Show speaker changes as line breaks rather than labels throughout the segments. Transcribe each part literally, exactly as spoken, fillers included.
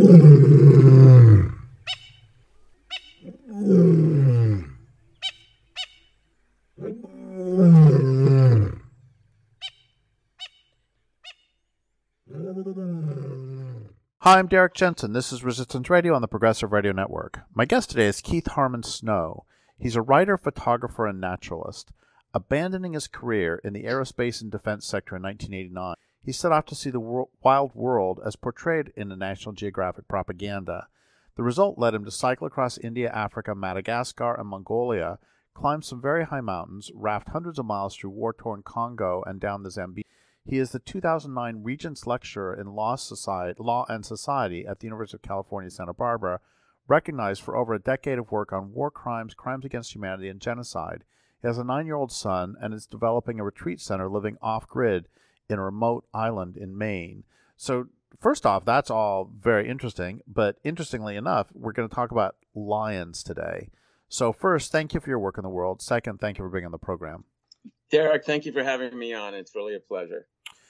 Hi, I'm Derek Jensen. This is Resistance Radio on the Progressive Radio Network. My guest today is Keith Harmon Snow. He's a writer, photographer, and naturalist. Abandoning his career in the aerospace and defense sector in nineteen eighty-nine, he set off to see the wor- wild world as portrayed in the National Geographic propaganda. The result led him to cycle across India, Africa, Madagascar, and Mongolia, climb some very high mountains, raft hundreds of miles through war-torn Congo and down the Zambezi. He is the two thousand nine Regents Lecturer in Law, Society, Law and Society at the University of California, Santa Barbara, recognized for over a decade of work on war crimes, crimes against humanity, and genocide. He has a nine-year-old son and is developing a retreat center living off-grid in a remote island in Maine. So first off, that's all very interesting, but interestingly enough, we're going to talk about lions today. So first, thank you for your work in the world. Second, thank you for being on the program.
Derek, thank you for having me on. It's really a pleasure.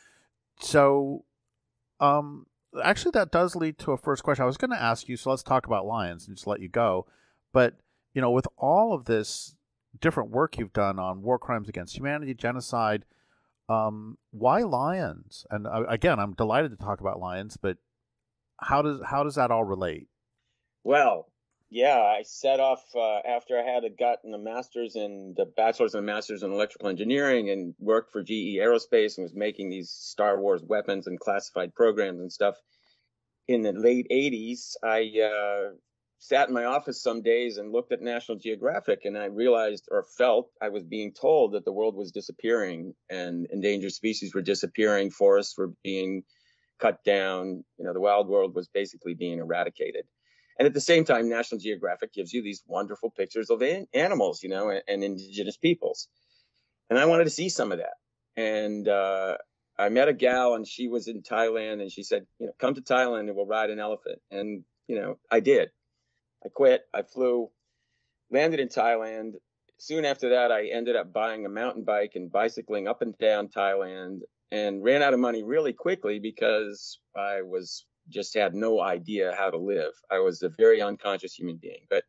So, um, actually, that does lead to a first question. I was going to ask you, so let's talk about lions and just let you go. But, you know, with all of this different work you've done on war crimes against humanity, genocide, um, why lions? And uh, again, I'm delighted to talk about lions, but how does how does that all relate?
Well, yeah, I set off uh, after I had gotten a master's in the bachelor's and master's in electrical engineering and worked for G E Aerospace and was making these Star Wars weapons and classified programs and stuff. In the late eighties, I uh, sat in my office some days and looked at National Geographic, and I realized or felt I was being told that the world was disappearing and endangered species were disappearing, forests were being cut down, you know, the wild world was basically being eradicated. And at the same time, National Geographic gives you these wonderful pictures of an- animals, you know, and, and indigenous peoples. And I wanted to see some of that. And uh, I met a gal, and she was in Thailand, and she said, you know, come to Thailand and we'll ride an elephant. And, you know, I did. I quit. I flew, landed in Thailand. Soon after that, I ended up buying a mountain bike and bicycling up and down Thailand and ran out of money really quickly because I was just had no idea how to live. I was a very unconscious human being. But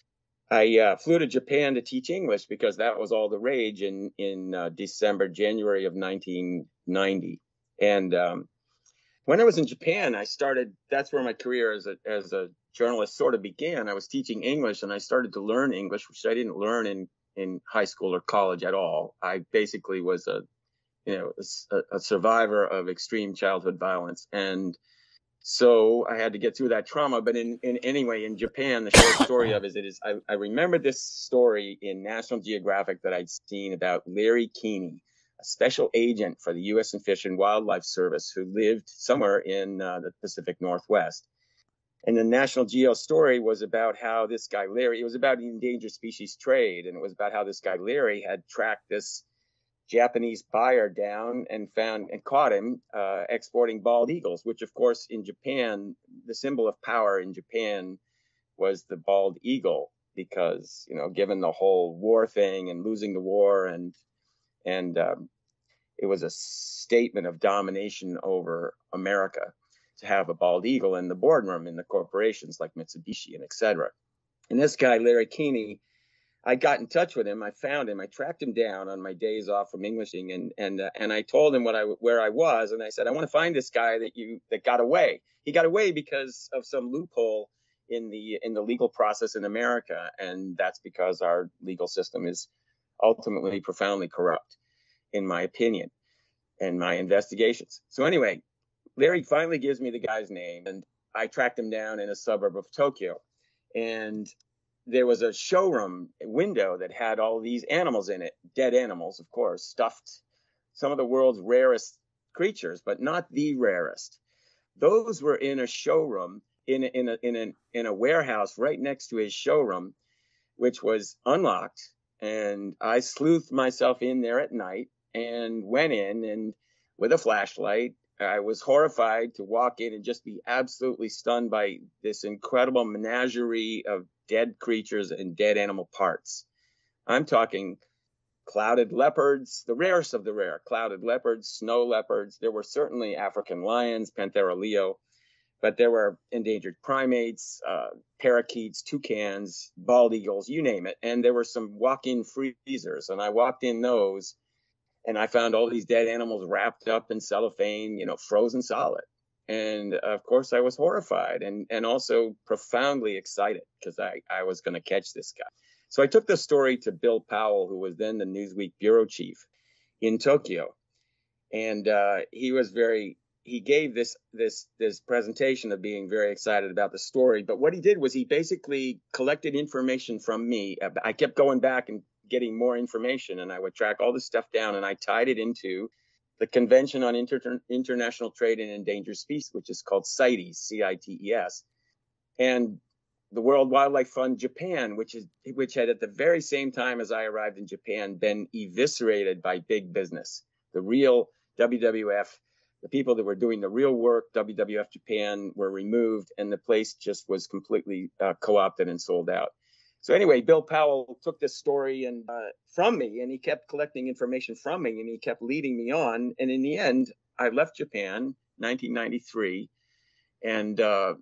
I uh, flew to Japan to teach English because that was all the rage in in uh, December, January of nineteen ninety. And um, when I was in Japan, I started. That's where my career as a as a journalist sort of began. I was teaching English, and I started to learn English, which I didn't learn in in high school or college at all. I basically was a you know a, a survivor of extreme childhood violence, and so I had to get through that trauma. But in, in anyway, in Japan, the short story of it is, I, I remember this story in National Geographic that I'd seen about Larry Keeney, a special agent for the U S Fish and Wildlife Service who lived somewhere in uh, the Pacific Northwest. And the National Geo story was about how this guy Larry, it was about endangered species trade, and it was about how this guy Larry had tracked this Japanese buyer down and found and caught him uh, exporting bald eagles, which, of course, in Japan, the symbol of power in Japan was the bald eagle, because, you know, given the whole war thing and losing the war, and and um, it was a statement of domination over America to have a bald eagle in the boardroom in the corporations like Mitsubishi and et cetera. And this guy, Larry Keeney, I got in touch with him. I found him. I tracked him down on my days off from Englishing, and and uh, and I told him what I where I was, and I said, I want to find this guy that you that got away. He got away because of some loophole in the in the legal process in America, and that's because our legal system is ultimately profoundly corrupt, in my opinion, and my investigations. So anyway, Larry finally gives me the guy's name, and I tracked him down in a suburb of Tokyo, and there was a showroom window that had all these animals in it, dead animals, of course, stuffed, some of the world's rarest creatures, but not the rarest. Those were in a showroom, in a, in a, in a, in a warehouse right next to his showroom, which was unlocked. And I sleuthed myself in there at night and went in, and with a flashlight, I was horrified to walk in and just be absolutely stunned by this incredible menagerie of dead creatures and dead animal parts. I'm talking clouded leopards, the rarest of the rare, clouded leopards, snow leopards. There were certainly African lions, Panthera leo, but there were endangered primates, uh, parakeets, toucans, bald eagles, you name it. And there were some walk-in freezers, and I walked in those, and I found all these dead animals wrapped up in cellophane, you know, frozen solid. And of course, I was horrified and, and also profoundly excited because I, I was going to catch this guy. So I took the story to Bill Powell, who was then the Newsweek bureau chief in Tokyo. And uh, he was very, he gave this, this, this presentation of being very excited about the story. But what he did was he basically collected information from me. I kept going back and getting more information, and I would track all this stuff down, and I tied it into the Convention on Inter- International Trade in Endangered Species, which is called CITES, C I T E S, and the World Wildlife Fund Japan, which is which had at the very same time as I arrived in Japan been eviscerated by big business. The real W W F, the people that were doing the real work, W W F Japan, were removed, and the place just was completely uh, co-opted and sold out. So anyway, Bill Powell took this story and uh, from me, and he kept collecting information from me, and he kept leading me on. And in the end, I left Japan, nineteen ninety-three, and uh,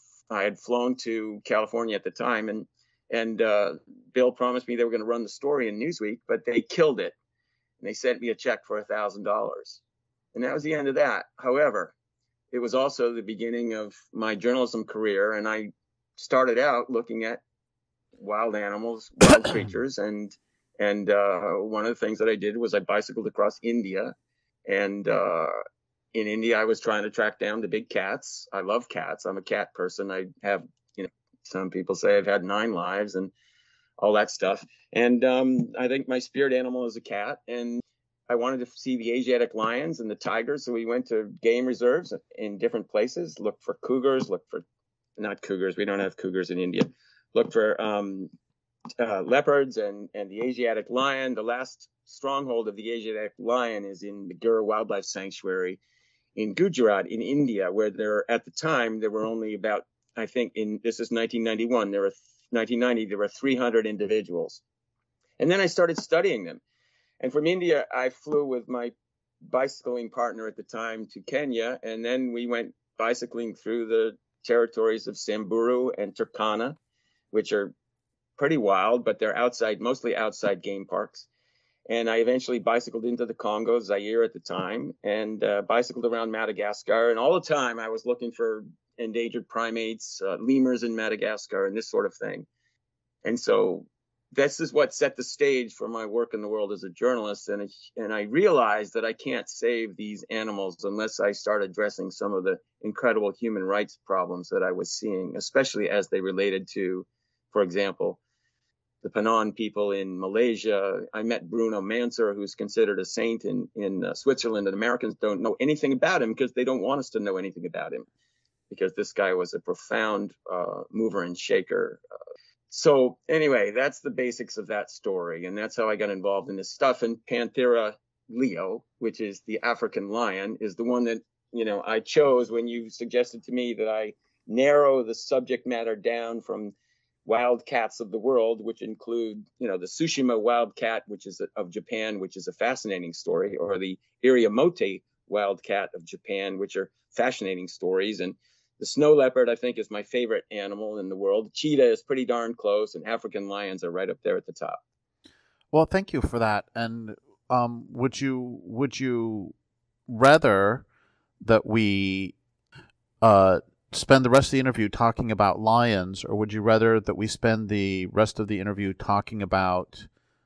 I had flown to California at the time, and and uh, Bill promised me they were going to run the story in Newsweek, but they killed it, and they sent me a check for a thousand dollars, and that was the end of that. However, it was also the beginning of my journalism career, and I started out looking at wild animals, wild creatures, and and uh, one of the things that I did was I bicycled across India, and uh, in India I was trying to track down the big cats. I love cats. I'm a cat person. I have, you know, some people say I've had nine lives and all that stuff. And um, I think my spirit animal is a cat, and I wanted to see the Asiatic lions and the tigers, so we went to game reserves in different places, looked for cougars, looked for not cougars. We don't have cougars in India. Look for um, uh, leopards and, and the Asiatic lion. The last stronghold of the Asiatic lion is in the Gir Wildlife Sanctuary in Gujarat in India, where there, at the time, there were only about, I think, in this is nineteen ninety-one, there were nineteen ninety, there were three hundred individuals. And then I started studying them. And from India, I flew with my bicycling partner at the time to Kenya, and then we went bicycling through the territories of Samburu and Turkana, which are pretty wild, but they're outside, mostly outside game parks. And I eventually bicycled into the Congo, Zaire at the time, and uh, bicycled around Madagascar. And all the time I was looking for endangered primates, uh, lemurs in Madagascar, and this sort of thing. And so this is what set the stage for my work in the world as a journalist. And, it, and I realized that I can't save these animals unless I start addressing some of the incredible human rights problems that I was seeing, especially as they related to, for example, the Penan people in Malaysia. I met Bruno Manser, who's considered a saint in, in uh, Switzerland, and Americans don't know anything about him because they don't want us to know anything about him, because this guy was a profound uh, mover and shaker. Uh, so anyway, that's the basics of that story, and that's how I got involved in this stuff. And Panthera leo, which is the African lion, is the one that, you know, I chose when you suggested to me that I narrow the subject matter down from wild cats of the world, which include, you know, the Tsushima wild cat, which is of Japan, which is a fascinating story, or the Iriomote wild cat of Japan, which are fascinating stories. And the snow leopard, I think, is my favorite animal in the world. Cheetah is pretty darn close, and African lions are right up there at the top.
Well, thank you for that. And um, would you would you rather that we uh, spend the rest of the interview talking about lions, or would you rather that we spend the rest of the interview talking about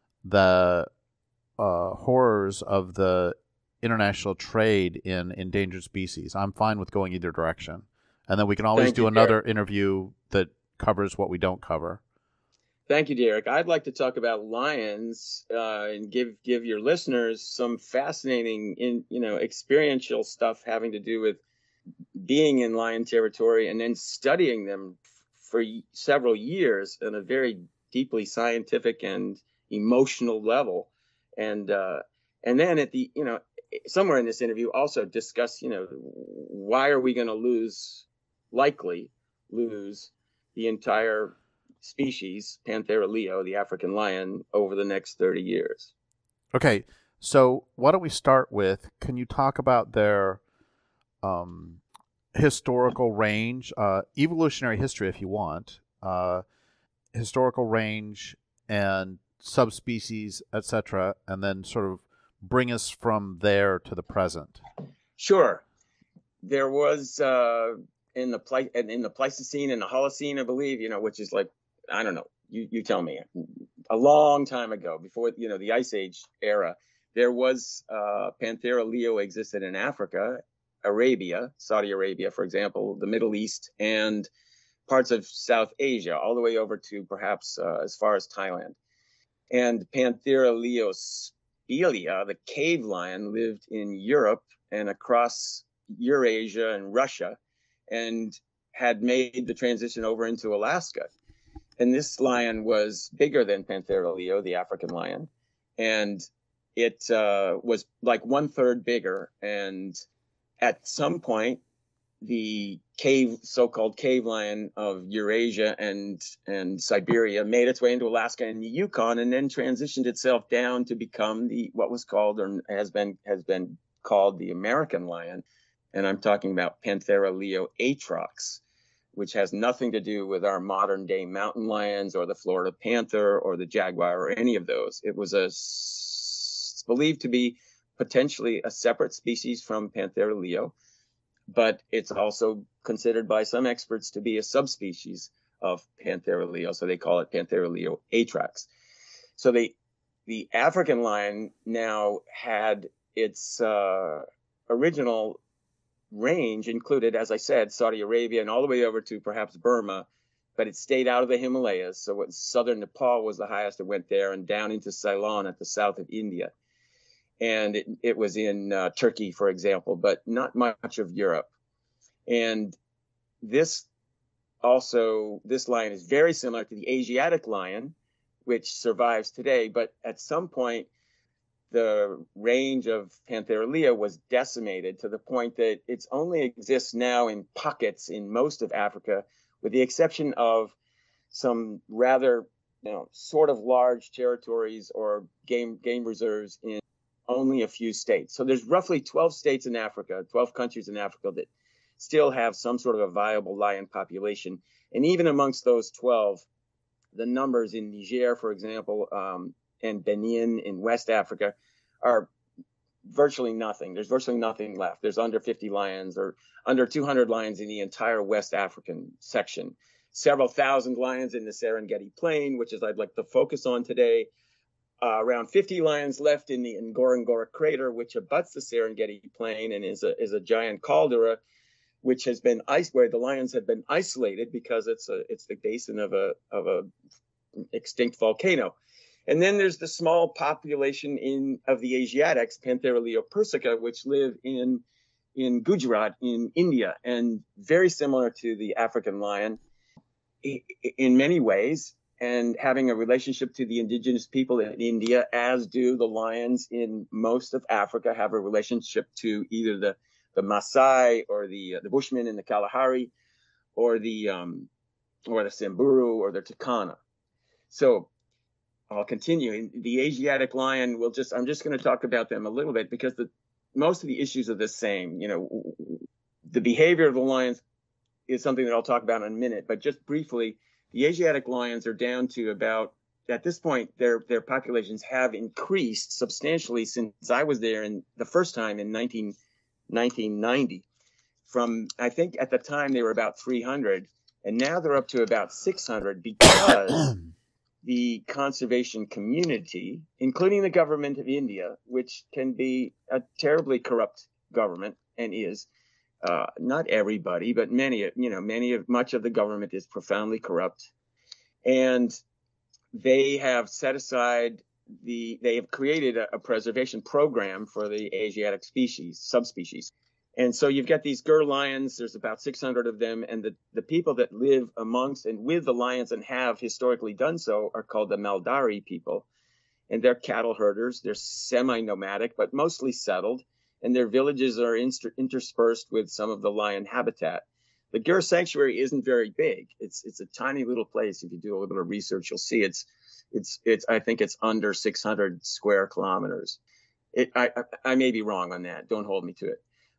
the uh, horrors of the international trade in endangered species? I'm fine with going either direction. And then we can always
Thank
do
you,
another
Derek.
interview that covers what we don't cover.
Thank you, Derek. I'd like to talk about lions uh, and give give your listeners some fascinating, in you know, experiential stuff having to do with being in lion territory and then studying them for several years on a very deeply scientific and emotional level. And uh, and then at the, you know, somewhere in this interview also discuss, you know, why are we going to lose, likely lose the entire species, Panthera leo, the African lion, over the next thirty years.
Okay, so why don't we start with, can you talk about their um, historical range, uh, evolutionary history, if you want, uh, historical range and subspecies, et cetera, and then sort of bring us from there to the present?
Sure. There was uh, in the Ple- in the Pleistocene and the Holocene, I believe, you know, which is like, I don't know, you you tell me, a long time ago, before, you know, the Ice Age era, there was uh, Panthera leo existed in Africa, Arabia, Saudi Arabia, for example, the Middle East, and parts of South Asia, all the way over to perhaps uh, as far as Thailand. And Panthera leo spelia, the cave lion, lived in Europe and across Eurasia and Russia, and had made the transition over into Alaska. And this lion was bigger than Panthera leo, the African lion, and it uh, was like one third bigger. And at some point, the cave, so-called cave lion of Eurasia and and Siberia made its way into Alaska and the Yukon, and then transitioned itself down to become the what was called or has been has been called the American lion. And I'm talking about Panthera leo atrox, which has nothing to do with our modern day mountain lions or the Florida panther or the jaguar or any of those. It was a it's believed to be potentially a separate species from Panthera leo, but it's also considered by some experts to be a subspecies of Panthera leo, so they call it Panthera leo atrox. So they, the African lion now had its uh, original range included, as I said, Saudi Arabia and all the way over to perhaps Burma, but it stayed out of the Himalayas. So what southern Nepal was the highest it went there, and down into Ceylon at the south of India. And it, it was in uh, Turkey, for example, but not much of Europe. And this also, this lion is very similar to the Asiatic lion, which survives today. But at some point, the range of Panthera leo was decimated to the point that it only exists now in pockets in most of Africa, with the exception of some rather, you know, sort of large territories or game game reserves in only a few states. So there's roughly twelve states in Africa, twelve countries in Africa that still have some sort of a viable lion population. And even amongst those twelve, the numbers in Niger, for example, um, and Benin in West Africa are virtually nothing. There's virtually nothing left. There's under fifty lions or under two hundred lions in the entire West African section. Several thousand lions in the Serengeti Plain, which is I'd like to focus on today. Uh, around fifty lions left in the Ngorongoro crater, which abuts the Serengeti Plain and is a is a giant caldera, which has been ice where the lions have been isolated because it's a it's the basin of a of a extinct volcano. And then there's the small population in of the Asiatics, Panthera leo persica, which live in in Gujarat in India, and very similar to the African lion in many ways, and having a relationship to the indigenous people in India, as do the lions in most of Africa have a relationship to either the the Maasai or the uh, the Bushmen in the Kalahari, or the um, or the Samburu or the Turkana. So I'll continue. The Asiatic lion, will just I'm just going to talk about them a little bit because the most of the issues are the same. You know, the behavior of the lions is something that I'll talk about in a minute, but just briefly, the Asiatic lions are down to about, at this point, their their populations have increased substantially since I was there in the first time in nineteen ninety. From, I think at the time they were about three hundred, and now they're up to about six hundred because the conservation community, including the government of India, which can be a terribly corrupt government and is, Uh, not everybody, but many, you know, many of much of the government is profoundly corrupt, and they have set aside the, they have created a, a preservation program for the Asiatic species, subspecies. And so you've got these Gur lions, there's about six hundred of them, and the, the people that live amongst and with the lions and have historically done so are called the Maldari people. And they're cattle herders, they're semi-nomadic, but mostly settled. And their villages are inter- interspersed with some of the lion habitat. The Gur Sanctuary isn't very big. It's it's a tiny little place. If you do a little bit of research, you'll see it's it's it's. I think it's under six hundred square kilometers. It I I may be wrong on that. Don't hold me to it.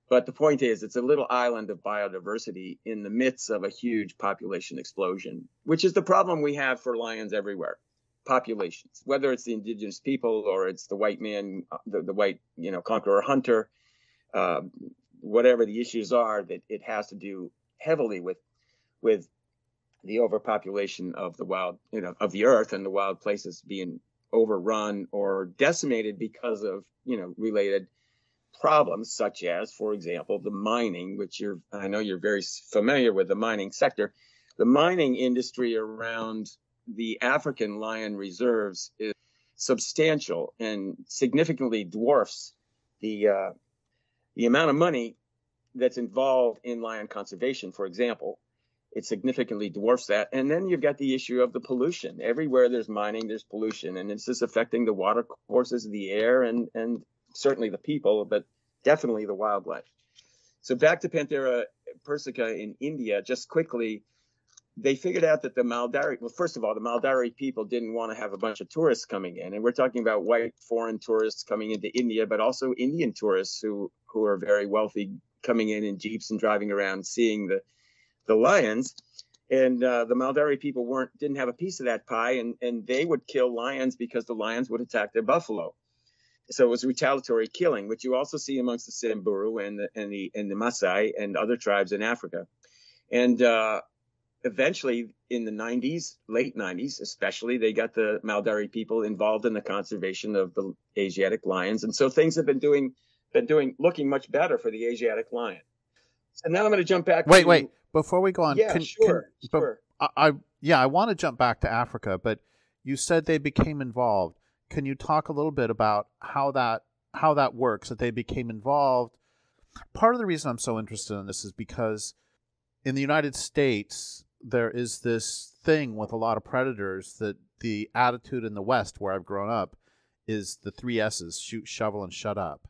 But the point is, it's a little island of biodiversity in the midst of a huge population explosion, which is the problem we have for lions everywhere. Populations, whether it's the indigenous people or it's the white man, the, the white, you know, conqueror hunter, uh, whatever the issues are, that it has to do heavily with with the overpopulation of the wild, you know, of the earth, and the wild places being overrun or decimated because of, you know, related problems, such as, for example, the mining, which you're, I know you're very familiar with the mining sector. The mining industry around the African lion reserves is substantial and significantly dwarfs the uh, the amount of money that's involved in lion conservation, for example. It significantly dwarfs that. And then you've got the issue of the pollution. Everywhere there's mining, there's pollution, and it's just affecting the water courses, the air, and and certainly the people, but definitely the wildlife. So back to Panthera persica in India, just quickly, they figured out that the Maldari, well, first of all, the Maldari people didn't want to have a bunch of tourists coming in. And we're talking about white foreign tourists coming into India, but also Indian tourists who, who are very wealthy, coming in in jeeps and driving around, seeing the, the lions. And uh, the Maldari people weren't didn't have a piece of that pie, and, and they would kill lions because the lions would attack their buffalo. So it was retaliatory killing, which you also see amongst the Samburu and the and the and the Maasai and other tribes in Africa. And uh, eventually, in the nineties, late nineties especially, they got the Maldari people involved in the conservation of the Asiatic lions, and so things have been doing been doing looking much better for the Asiatic lion. So now I'm going to jump back.
Wait,
to,
wait. Before we go on,
yeah,
can,
sure,
can,
sure.
I, I yeah, I want to jump back to Africa, but you said they became involved. Can you talk a little bit about how that how that works? That they became involved. Part of the reason I'm so interested in this is because in the United States there is this thing with a lot of predators that the attitude in the West, where I've grown up, is the three S's: shoot, shovel, and shut up.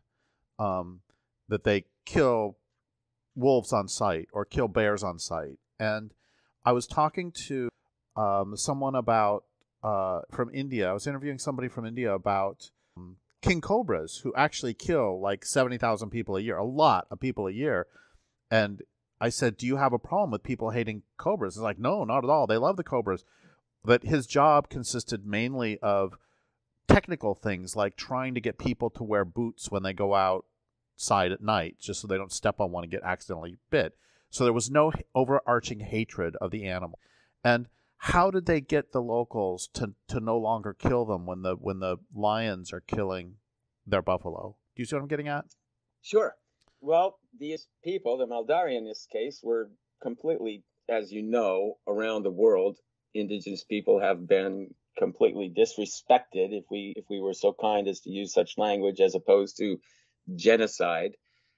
Um, that they kill wolves on sight or kill bears on sight. And I was talking to um, someone about uh, from India. I was interviewing somebody from India about um, king cobras, who actually kill like seventy thousand people a year, a lot of people a year. And I said, do you have a problem with people hating cobras? It's like, no, not at all. They love the cobras. But his job consisted mainly of technical things like trying to get people to wear boots when they go out side at night, just so they don't step on one and get accidentally bit. So there was no overarching hatred of the animal. And how did they get the locals to, to no longer kill them when the when the lions are killing their buffalo? Do you see what I'm getting at?
Sure. Well, these people, the Maldari in this case, were completely, as you know, around the world, indigenous people have been completely disrespected, if we if we were so kind as to use such language, as opposed to genocide,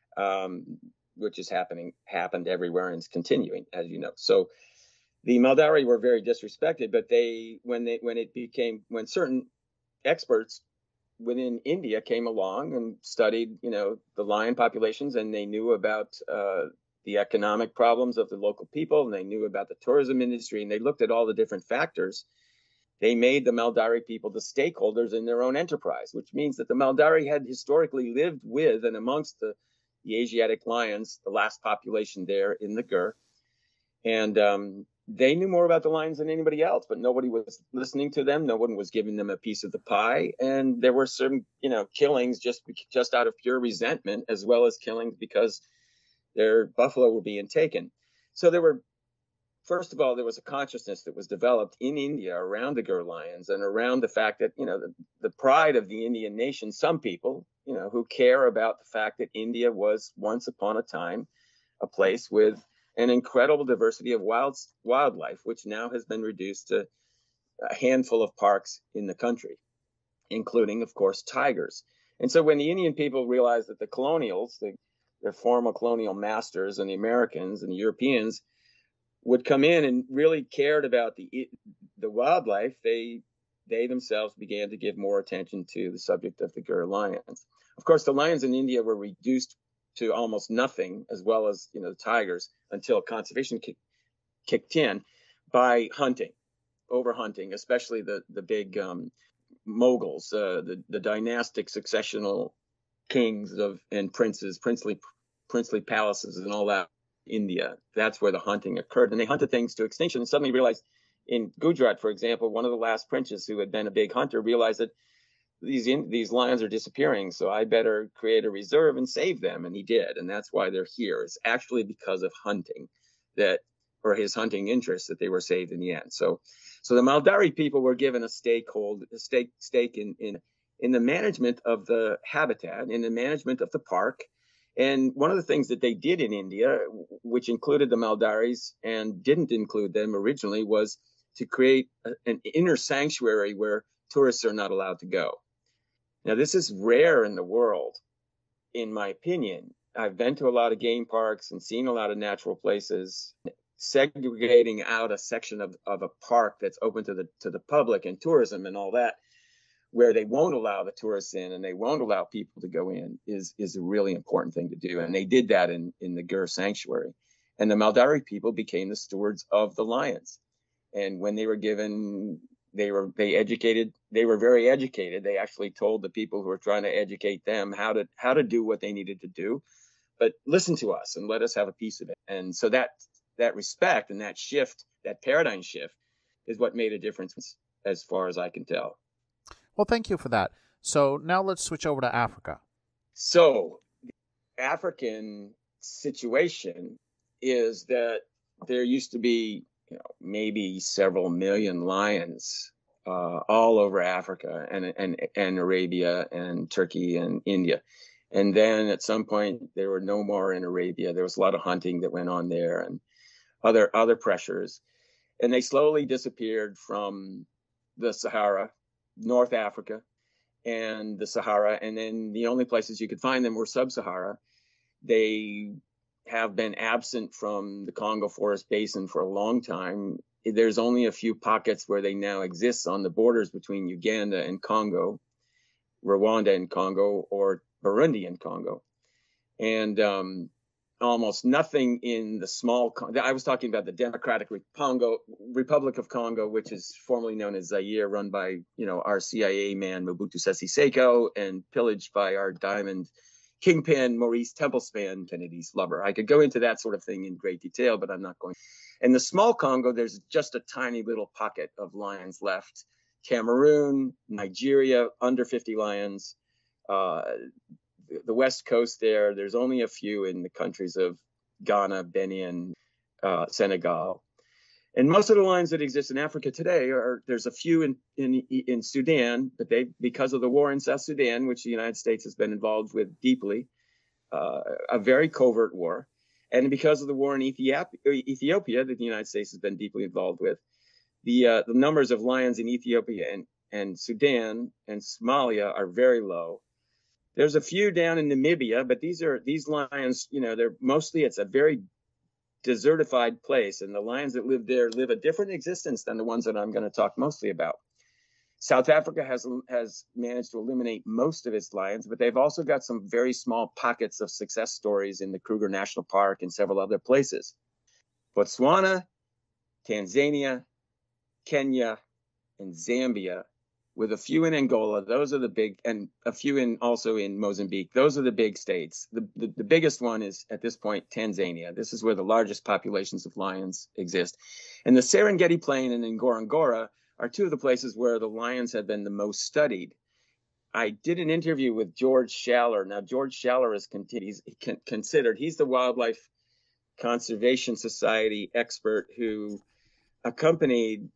um, which is happening, happened everywhere and is continuing, as you know. So the Maldari were very disrespected, but they, when they, when it became, when certain experts within India came along and studied, you know, the lion populations, and they knew about uh, the economic problems of the local people, and they knew about the tourism industry, and they looked at all the different factors. They made the Maldari people the stakeholders in their own enterprise, which means that the Maldari had historically lived with and amongst the, the Asiatic lions, the last population there in the Gur. And um, they knew more about the lions than anybody else, but nobody was listening to them. No one was giving them a piece of the pie. And there were some, you know, killings just, just out of pure resentment, as well as killings because their buffalo were being taken. So there were, first of all, there was a consciousness that was developed in India around the Gur lions and around the fact that, you know, the, the pride of the Indian nation, some people, you know, who care about the fact that India was once upon a time a place with an incredible diversity of wild wildlife, which now has been reduced to a handful of parks in the country, including, of course, tigers. And so when the Indian people realized that the colonials, the, their former colonial masters, and the Americans and the Europeans would come in and really cared about the the wildlife, they they themselves began to give more attention to the subject of the Gur lions. Of course, the lions in India were reduced to almost nothing, as well as, you know, the tigers, until conservation kick, kicked in by hunting, overhunting, especially the the big um, moguls, uh, the the dynastic successional kings of and princes, princely princely palaces and all that. India, that's where the hunting occurred. And they hunted things to extinction and suddenly realized in Gujarat, for example, one of the last princes who had been a big hunter realized that these in, these lions are disappearing, so I better create a reserve and save them. And he did. And that's why they're here. It's actually because of hunting that, or his hunting interests, that they were saved in the end. So, so the Maldari people were given a stakehold, a stake, stake in, in, in the management of the habitat, in the management of the park. And one of the things that they did in India, which included the Maldaris and didn't include them originally, was to create a, an inner sanctuary where tourists are not allowed to go. Now, this is rare in the world, in my opinion. I've been to a lot of game parks and seen a lot of natural places. Segregating out a section of, of a park that's open to the to the public and tourism and all that, where they won't allow the tourists in and they won't allow people to go in, is is a really important thing to do. And they did that in, in the Gir sanctuary. And the Maldari people became the stewards of the lions. And when they were given, they were they educated, they were very educated. They actually told the people who were trying to educate them how to how to do what they needed to do. But listen to us and let us have a piece of it. And so that that respect and that shift, that paradigm shift, is what made a difference as far as I can tell.
Well, thank you for that. So now let's switch over to Africa.
So the African situation is that there used to be, you know, maybe several million lions uh, all over Africa and, and, and Arabia and Turkey and India. And then at some point, there were no more in Arabia. There was a lot of hunting that went on there and other other pressures. And they slowly disappeared from the Sahara, North Africa, and the Sahara. And then the only places you could find them were sub-Sahara. They have been absent from the Congo Forest Basin for a long time. There's only a few pockets where they now exist on the borders between Uganda and Congo, Rwanda and Congo, or Burundi and Congo. And um, almost nothing in the small, I was talking about the Democratic Congo, Republic of Congo, which is formerly known as Zaire, run by, you know, our C I A man, Mobutu Sese Seko, and pillaged by our diamond kingpin, Maurice Templespan, Kennedy's lover. I could go into that sort of thing in great detail, but I'm not going. In the small Congo, there's just a tiny little pocket of lions left. Cameroon, Nigeria, under fifty lions. Uh, the West Coast there, there's only a few in the countries of Ghana, Benin, uh, Senegal. And most of the lions that exist in Africa today are, there's a few in, in, in Sudan, but they, because of the war in South Sudan, which the United States has been involved with deeply, uh, a very covert war. And because of the war in Ethiopia, Ethiopia that the United States has been deeply involved with, the, uh, the numbers of lions in Ethiopia and, and Sudan and Somalia are very low. There's a few down in Namibia, but these are these lions, you know, they're mostly, it's a very desertified place. And the lions that live there live a different existence than the ones that I'm going to talk mostly about. South Africa has, has managed to eliminate most of its lions, but they've also got some very small pockets of success stories in the Kruger National Park and several other places. Botswana, Tanzania, Kenya, and Zambia, with a few in Angola. Those are the big, and a few in also in Mozambique. Those are the big states. The, the, the biggest one is, at this point, Tanzania. This is where the largest populations of lions exist. And the Serengeti Plain and Ngorongoro are two of the places where the lions have been the most studied. I did an interview with George Schaller. Now, George Schaller is he's considered, he's the Wildlife Conservation Society expert who accompanied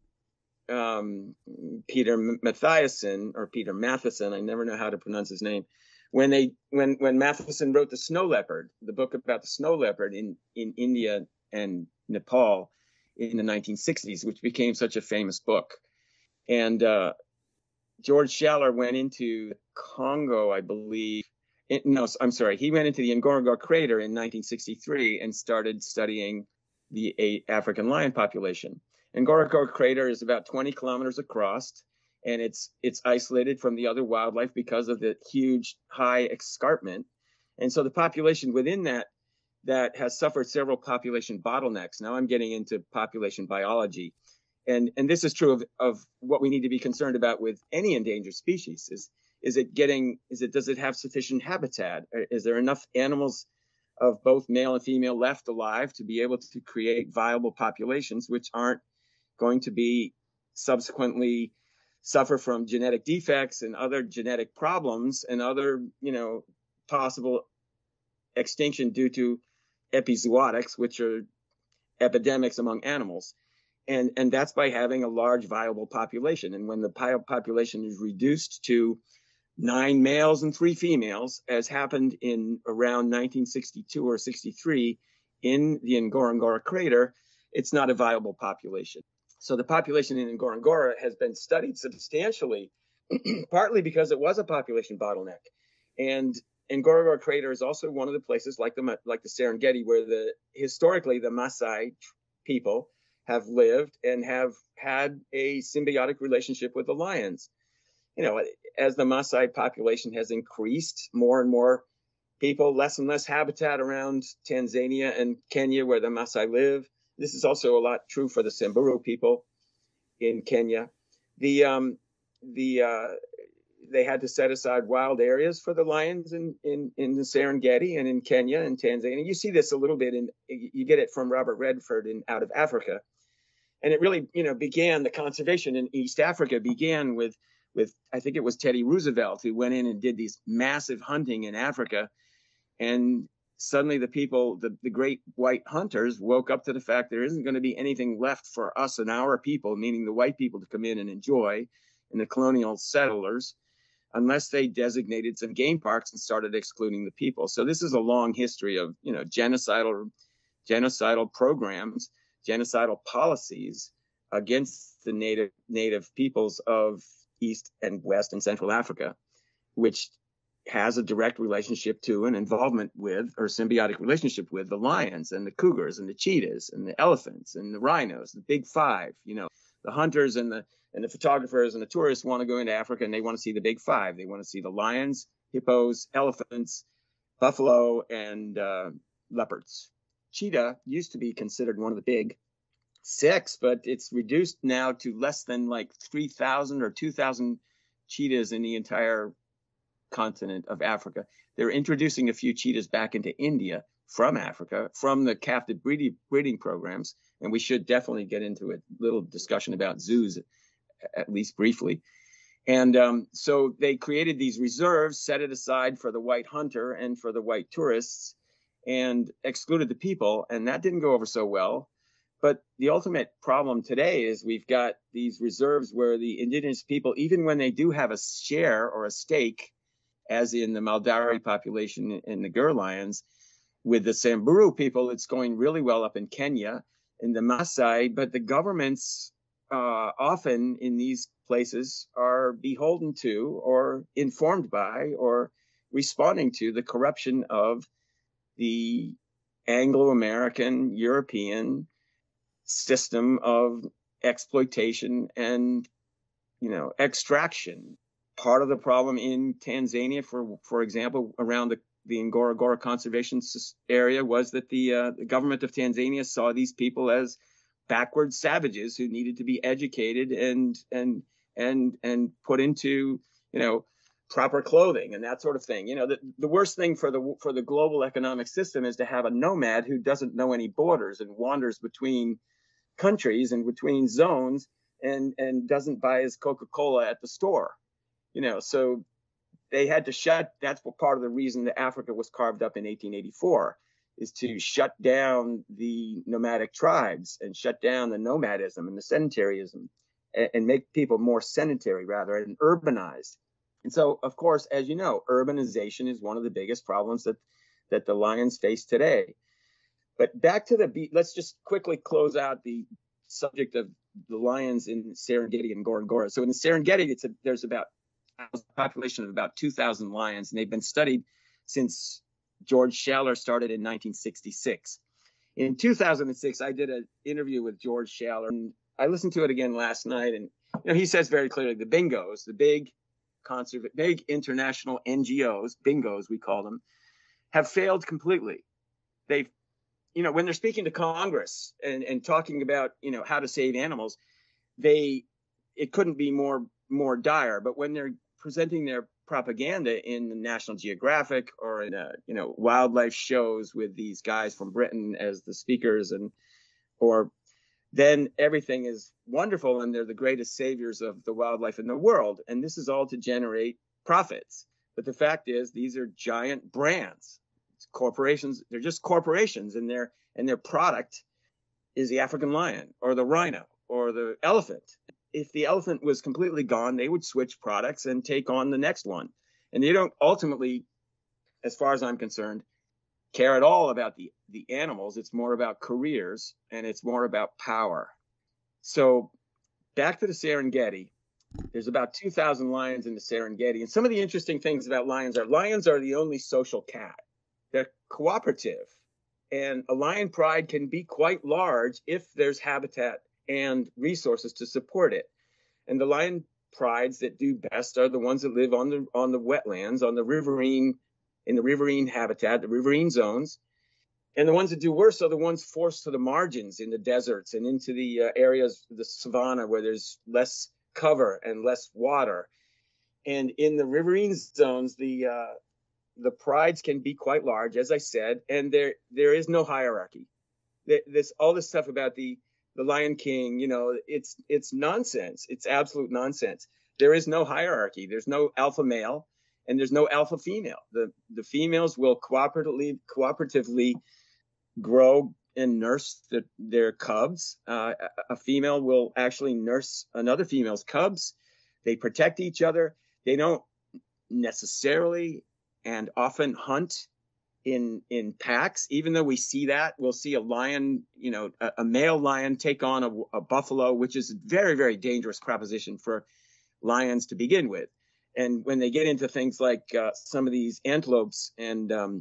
Um, Peter Matthiessen or Peter Matheson, I never know how to pronounce his name, when they when when Matheson wrote the Snow Leopard, the book about the snow leopard in in India and Nepal in the nineteen sixties, which became such a famous book. And uh, George Schaller went into Congo, I believe. It, no, I'm sorry. He went into the Ngorongoro crater in nineteen sixty-three and started studying the a, African lion population. Ngorongoro crater is about twenty kilometers across, and it's it's isolated from the other wildlife because of the huge high escarpment. And so the population within that that has suffered several population bottlenecks. Now I'm getting into population biology. And, and this is true of, of what we need to be concerned about with any endangered species. Is, is it getting, is it, does it have sufficient habitat? Is there enough animals of both male and female left alive to be able to create viable populations, which aren't going to be subsequently suffer from genetic defects and other genetic problems and other, you know, possible extinction due to epizootics, which are epidemics among animals. And, and that's by having a large viable population. And when the population is reduced to nine males and three females, as happened in around nineteen sixty-two or sixty-three in the Ngorongoro crater, it's not a viable population. So the population in Ngorongoro has been studied substantially, partly because it was a population bottleneck. And Ngorongoro crater is also one of the places, like the like the Serengeti, where the historically the Maasai people have lived and have had a symbiotic relationship with the lions. You know, as the Maasai population has increased, more and more people, less and less habitat around Tanzania and Kenya, where the Maasai live. This is also a lot true for the Samburu people in Kenya. The um, the uh, they had to set aside wild areas for the lions in, in, in the Serengeti and in Kenya and Tanzania. You see this a little bit in, you get it from Robert Redford in Out of Africa. And it really, you know, began, the conservation in East Africa began with, with, I think it was Teddy Roosevelt who went in and did these massive hunting in Africa. And suddenly the people, the, the great white hunters woke up to the fact there isn't going to be anything left for us and our people, meaning the white people, to come in and enjoy, and the colonial settlers, unless they designated some game parks and started excluding the people. So this is a long history of, you know, genocidal, genocidal programs, genocidal policies against the native native peoples of East and West and Central Africa, which has a direct relationship to and involvement with, or symbiotic relationship with, the lions and the cougars and the cheetahs and the elephants and the rhinos, the big five. You know, the hunters and the and the photographers and the tourists want to go into Africa and they want to see the big five. They want to see the lions, hippos, elephants, buffalo, and uh, leopards. Cheetah used to be considered one of the big six, but it's reduced now to less than like three thousand or two thousand cheetahs in the entire continent of Africa. They're introducing a few cheetahs back into India from Africa, from the captive breeding, breeding programs. And we should definitely get into a little discussion about zoos, at least briefly. And um, so they created these reserves, set it aside for the white hunter and for the white tourists, and excluded the people. And that didn't go over so well. But the ultimate problem today is we've got these reserves where the indigenous people, even when they do have a share or a stake, as in the Maldari population and the Gur lions, with the Samburu people, it's going really well up in Kenya, in the Maasai, but the governments uh, often in these places are beholden to or informed by or responding to the corruption of the Anglo-American, European system of exploitation and, you know, extraction. Part of the problem in Tanzania, for for example, around the, the Ngorongoro conservation area, was that the, uh, the government of Tanzania saw these people as backward savages who needed to be educated and and and and put into, you know, proper clothing and that sort of thing. You know, the, the worst thing for the for the global economic system is to have a nomad who doesn't know any borders and wanders between countries and between zones and and doesn't buy his Coca-Cola at the store. You know, so they had to shut. That's what part of the reason that Africa was carved up in eighteen eighty-four, is to shut down the nomadic tribes and shut down the nomadism and the sedentaryism, and, and make people more sedentary rather and urbanized. And so, of course, as you know, urbanization is one of the biggest problems that that the lions face today. But back to the, let's just quickly close out the subject of the lions in Serengeti and Ngorongoro. So in the Serengeti, it's a, there's about a population of about two thousand lions, and they've been studied since George Schaller started in nineteen sixty-six. In two thousand six, I did an interview with George Schaller, and I listened to it again last night, and you know, he says very clearly the bingos, the big conserv- big international N G Os, bingos we call them, have failed completely. They've, you know, when they're speaking to Congress and, and talking about, you know, how to save animals, they, it couldn't be more more dire. But when they're presenting their propaganda in the National Geographic or in uh, you know wildlife shows with these guys from Britain as the speakers, and or then everything is wonderful and they're the greatest saviors of the wildlife in the world. And this is all to generate profits. But the fact is, these are giant brands, it's corporations. They're just corporations, and their and their product is the African lion or the rhino or the elephant. If the elephant was completely gone, they would switch products and take on the next one. And they don't ultimately, as far as I'm concerned, care at all about the, the animals. It's more about careers, and it's more about power. So back to the Serengeti, there's about two thousand lions in the Serengeti. And some of the interesting things about lions are lions are the only social cat. They're cooperative. And a lion pride can be quite large if there's habitat and resources to support it. And the lion prides that do best are the ones that live on the on the wetlands, on the riverine, in the riverine habitat, the riverine zones. And the ones that do worse are the ones forced to the margins in the deserts and into the uh, areas, the savanna, where there's less cover and less water. And in the riverine zones, the uh, the prides can be quite large, as I said, and there there is no hierarchy. This all this stuff about the the Lion King, you know, it's it's nonsense. It's absolute nonsense. There is no hierarchy. There's no alpha male, and there's no alpha female. The the females will cooperatively cooperatively grow and nurse the, their cubs. Uh, a, a female will actually nurse another female's cubs. They protect each other. They don't necessarily and often hunt in in packs, even though we see that. We'll see a lion, you know, a, a male lion take on a, a buffalo, which is a very, very dangerous proposition for lions to begin with. And when they get into things like uh, some of these antelopes and um,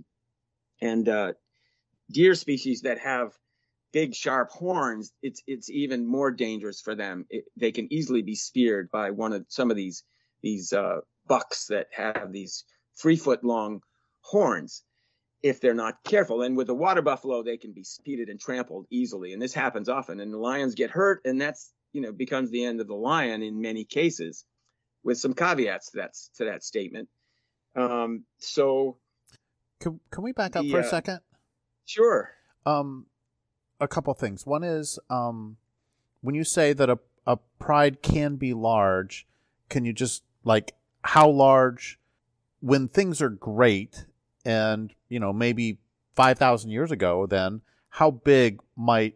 and uh, deer species that have big, sharp horns, it's it's even more dangerous for them. It, they can easily be speared by one of some of these these uh, bucks that have these three foot long horns if they're not careful. And with the water buffalo, they can be speeded and trampled easily. And this happens often. And the lions get hurt, and that's, you know, becomes the end of the lion in many cases, with some caveats to that, to that statement. Um, so.
Can, can we back up
the,
for a
uh,
second?
Sure.
Um, a couple things. One is, um, when you say that a, a pride can be large, can you just, like, how large when things are great? And, you know, maybe five thousand years ago, then how big might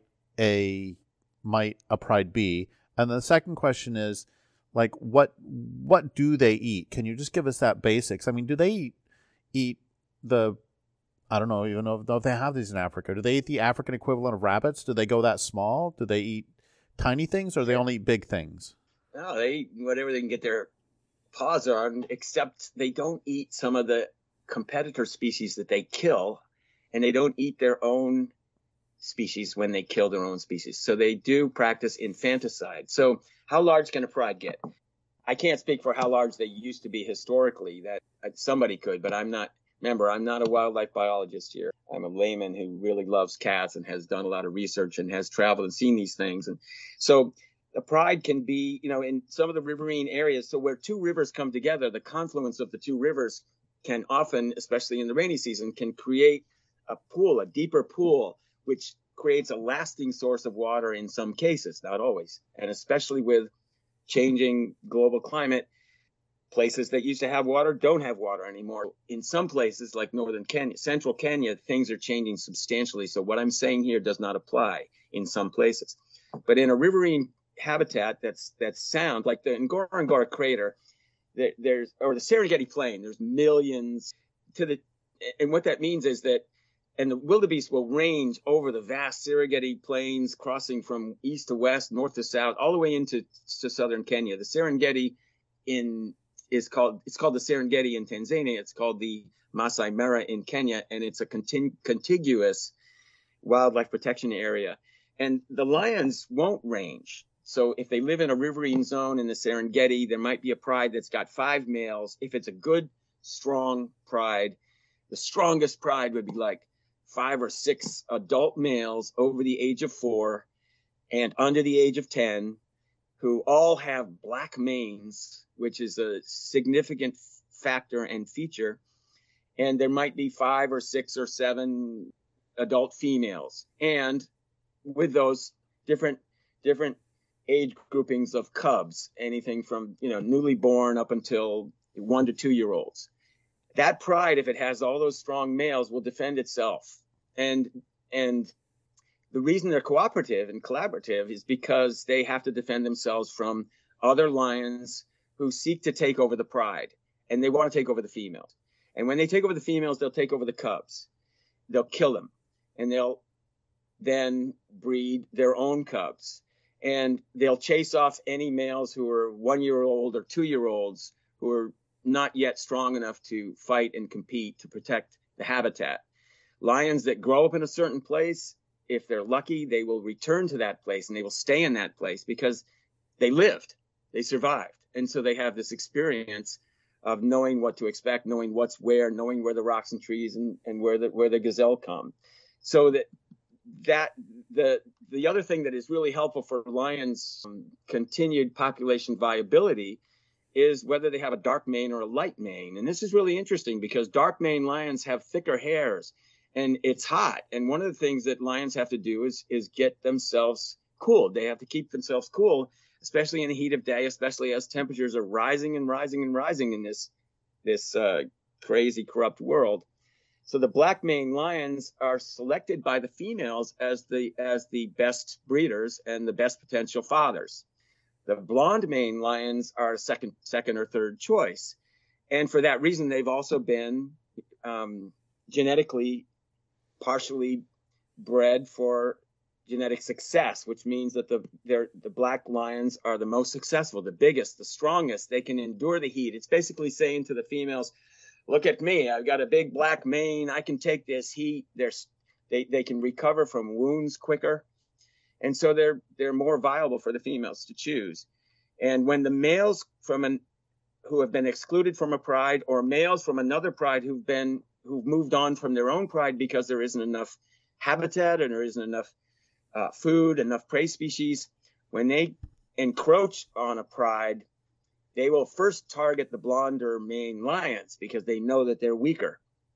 a might a pride be? And the second question is, like, what what do they eat? Can you just give us that basics? I mean, do they eat, eat the, I don't know, even know if they have these in Africa. Do they eat the African equivalent of rabbits? Do they go that small? Do they eat tiny things, or do they only eat big things?
No, they eat whatever they can get their paws on, except they don't eat some of the competitor species that they kill, and they don't eat their own species when they kill their own species. So they do practice infanticide. So how large can a pride get? I can't speak for how large they used to be historically. That somebody could, but I'm not. Remember, I'm not a wildlife biologist here. I'm a layman who really loves cats and has done a lot of research and has traveled and seen these things. And so the pride can be, you know, in some of the riverine areas. So where two rivers come together, the confluence of the two rivers can often, especially in the rainy season, can create a pool, a deeper pool, which creates a lasting source of water in some cases, not always. And especially with changing global climate, places that used to have water don't have water anymore. In some places, like northern Kenya, central Kenya, things are changing substantially. So what I'm saying here does not apply in some places. But in a riverine habitat that's that's sound, like the Ngorongoro crater, there, there's or the Serengeti Plain, there's millions to the, and what that means is that, and the wildebeest will range over the vast Serengeti Plains, crossing from east to west, north to south, all the way into to southern Kenya. The Serengeti in is called it's called the Serengeti in Tanzania. It's called the Masai Mara in Kenya, and it's a contig- contiguous wildlife protection area. And the lions won't range. So if they live in a riverine zone in the Serengeti, there might be a pride that's got five males. If it's a good, strong pride, the strongest pride would be like five or six adult males over the age of four and under the age of ten, who all have black manes, which is a significant factor and feature. And there might be five or six or seven adult females. And with those different different age groupings of cubs, anything from, you know, newly born up until one to two year olds. That pride, if it has all those strong males, will defend itself. And and the reason they're cooperative and collaborative is because they have to defend themselves from other lions who seek to take over the pride, and they want to take over the females. And when they take over the females, they'll take over the cubs. They'll kill them, and they'll then breed their own cubs. And they'll chase off any males who are one-year-old or two-year-olds who are not yet strong enough to fight and compete to protect the habitat. Lions that grow up in a certain place, if they're lucky, they will return to that place and they will stay in that place because they lived, they survived. And so they have this experience of knowing what to expect, knowing what's where, knowing where the rocks and trees and, and where the where the gazelle come. So that that the the other thing that is really helpful for lions' um, continued population viability is whether they have a dark mane or a light mane. And this is really interesting because dark mane lions have thicker hairs and it's hot. And one of the things that lions have to do is is get themselves cooled. They have to keep themselves cool, especially in the heat of day, especially as temperatures are rising and rising and rising in this this uh, crazy, corrupt world. So the black mane lions are selected by the females as the as the best breeders and the best potential fathers. The blonde mane lions are second second or third choice, and for that reason, they've also been um, genetically partially bred for genetic success, which means that the the black lions are the most successful, the biggest, the strongest. They can endure the heat. It's basically saying to the females, look at me, I've got a big black mane, I can take this heat. They're, they they can recover from wounds quicker, and so they're they're more viable for the females to choose. And when the males from an who have been excluded from a pride, or males from another pride who've been who've moved on from their own pride because there isn't enough habitat and there isn't enough uh, food, enough prey species, when they encroach on a pride, they will first target the blonder mane lions because they know that they're weaker,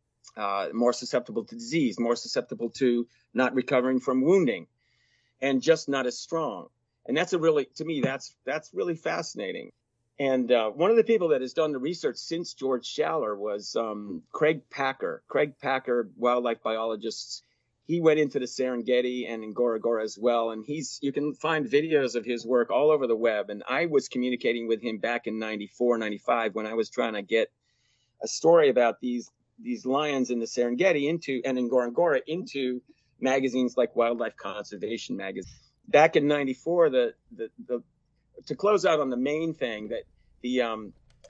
uh, more susceptible to disease, more susceptible to not recovering from wounding, and just not as strong. And that's a really, to me, that's that's really fascinating. And uh, one of the people that has done the research since George Schaller was um, Craig Packer. Craig Packer, wildlife biologist, he went into the Serengeti and Ngorongoro as well. And he's you can find videos of his work all over the web. And I was communicating with him back in ninety-four, ninety-five when I was trying to get a story about these these lions in the Serengeti into and in Ngorongoro into magazines like Wildlife Conservation Magazine. Back in ninety-four, the the, the to close out on the main thing that the um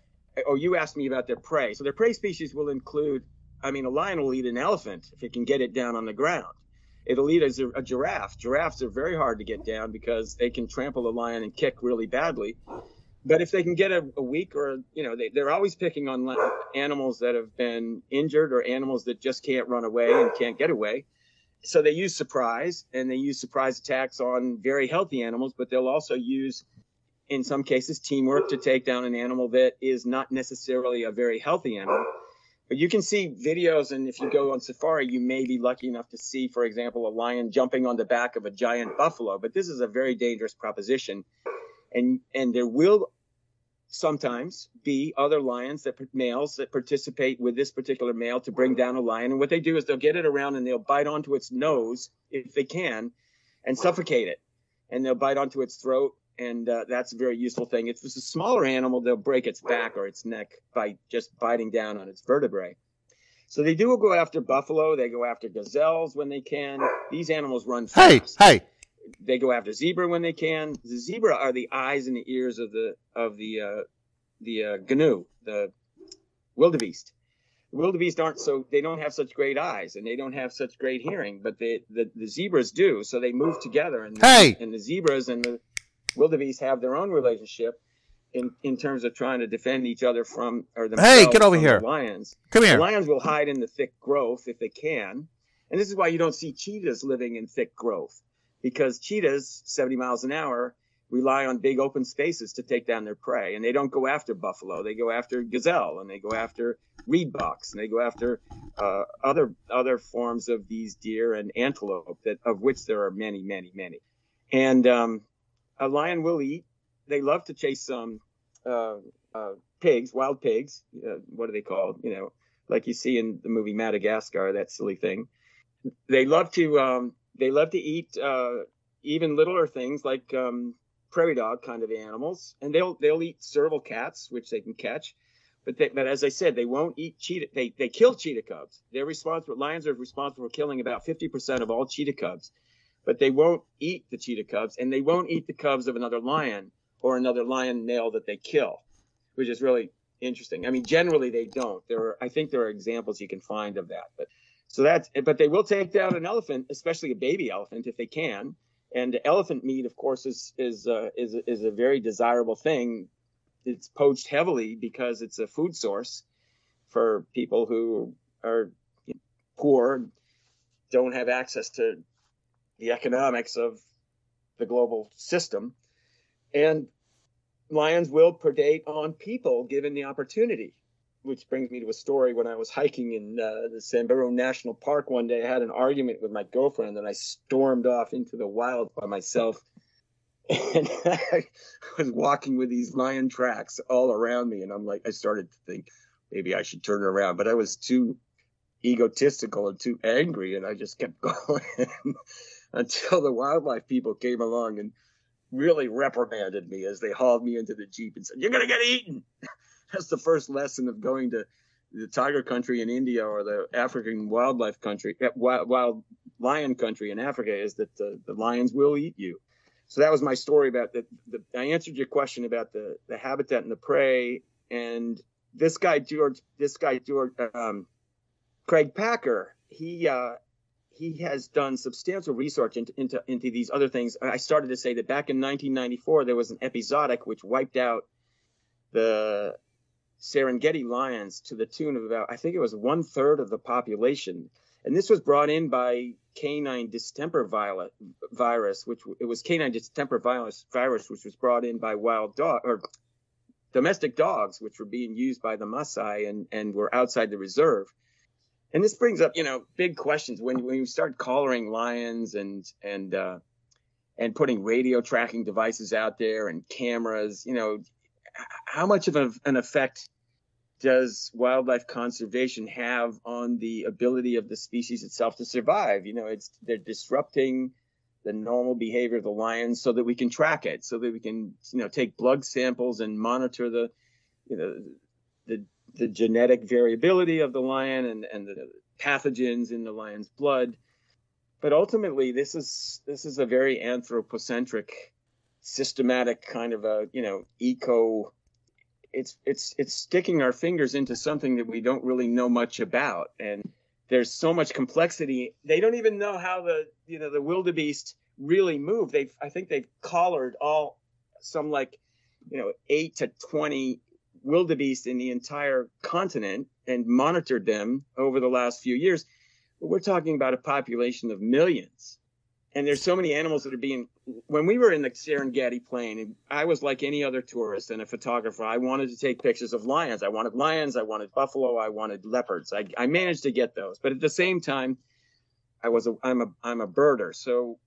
oh you asked me about their prey. So their prey species will include, I mean, a lion will eat an elephant if it can get it down on the ground. It'll eat a, a giraffe. Giraffes are very hard to get down because they can trample a lion and kick really badly. But if they can get a, a weak or, you know, they, they're always picking on animals that have been injured or animals that just can't run away and can't get away. So they use surprise, and they use surprise attacks on very healthy animals, but they'll also use, in some cases, teamwork to take down an animal that is not necessarily a very healthy animal. But you can see videos, and if you go on safari, you may be lucky enough to see, for example, a lion jumping on the back of a giant buffalo. But this is a very dangerous proposition. And and there will sometimes be other lions, that males, that participate with this particular male to bring down a lion. And what they do is they'll get it around and they'll bite onto its nose, if they can, and suffocate it. And they'll bite onto its throat. And uh, that's a very useful thing. If it's a smaller animal, they'll break its back or its neck by just biting down on its vertebrae. So they do go after buffalo. They go after gazelles when they can. These animals run fast.
Hey, hey.
They go after zebra when they can. The zebra are the eyes and the ears of the of the uh, the uh, gnu, the wildebeest. The wildebeest aren't so they don't have such great eyes and they don't have such great hearing, but they, the the zebras do. So they move together, and the,
hey.
and the zebras and the wildebeest have their own relationship in, in terms of trying to defend each other from or themselves.
Hey, get over
from
here.
The lions.
Come here.
The lions will hide in the thick growth if they can, and this is why you don't see cheetahs living in thick growth, because cheetahs, seventy miles an hour, rely on big open spaces to take down their prey. And they don't go after buffalo. They go after gazelle, and they go after reedbucks, and they go after uh, other other forms of these deer and antelope, that of which there are many, many, many. And um, a lion will eat. They love to chase some uh, uh, pigs, wild pigs. Uh, what are they called? You know, like you see in the movie Madagascar, that silly thing. They love to um, they love to eat uh, even littler things like um, prairie dog kind of animals, and they'll they'll eat serval cats, which they can catch. But they, but as I said, they won't eat cheetah. They they kill cheetah cubs. They're responsible. Lions are responsible for killing about fifty percent of all cheetah cubs, but they won't eat the cheetah cubs, and they won't eat the cubs of another lion or another lion male that they kill, which is really interesting. I mean, generally they don't. There are, I think there are examples you can find of that, but so that's. But they will take down an elephant, especially a baby elephant, if they can. And elephant meat, of course, is is uh, is is a very desirable thing. It's poached heavily because it's a food source for people who are poor, don't have access to the economics of the global system. And lions will predate on people given the opportunity, which brings me to a story. When I was hiking in uh, the Samburu National Park one day, I had an argument with my girlfriend, and I stormed off into the wild by myself. And I was walking with these lion tracks all around me, and I'm like, I started to think maybe I should turn around, but I was too egotistical and too angry, and I just kept going until the wildlife people came along and really reprimanded me as they hauled me into the Jeep and said, "You're going to get eaten." That's the first lesson of going to the tiger country in India or the African wildlife country, wild, wild lion country in Africa, is that the, the lions will eat you. So that was my story about the, the I answered your question about the, the habitat and the prey. And this guy, George, this guy, George, um, Craig Packer, he, uh, he has done substantial research into, into, into these other things. I started to say that back in nineteen ninety-four, there was an episodic which wiped out the Serengeti lions to the tune of about, I think it was one third of the population. And this was brought in by canine distemper virus, which it was canine distemper virus, virus, which was brought in by wild dog or domestic dogs, which were being used by the Maasai and, and were outside the reserve. And this brings up, you know, big questions when, when you start collaring lions and, and, uh, and putting radio tracking devices out there and cameras, you know, how much of a, an effect does wildlife conservation have on the ability of the species itself to survive? You know, it's they're disrupting the normal behavior of the lions so that we can track it, so that we can, you know, take blood samples and monitor the, you know, the the genetic variability of the lion and, and the pathogens in the lion's blood. But ultimately, this is this is a very anthropocentric, systematic kind of a, you know, eco. It's it's it's sticking our fingers into something that we don't really know much about, and there's so much complexity. They don't even know how the you know the wildebeest really move. They've I think they've collared all some like you know eight to twenty wildebeest in the entire continent and monitored them over the last few years. But we're talking about a population of millions. And there's so many animals that are being, when we were in the Serengeti Plain, I was like any other tourist and a photographer. I wanted to take pictures of lions. I wanted lions. I wanted buffalo. I wanted leopards. I, I managed to get those. But at the same time, I was a, I'm a, I'm a birder. So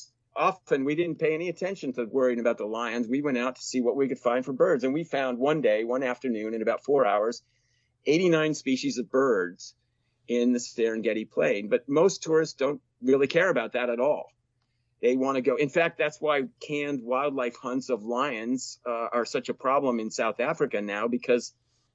often we didn't pay any attention to worrying about the lions. We went out to see what we could find for birds. And we found one day, one afternoon, in about four hours, eighty-nine species of birds in the Serengeti Plain. But most tourists don't really care about that at all. They want to go. In fact, that's why canned wildlife hunts of lions uh, are such a problem in South Africa now, because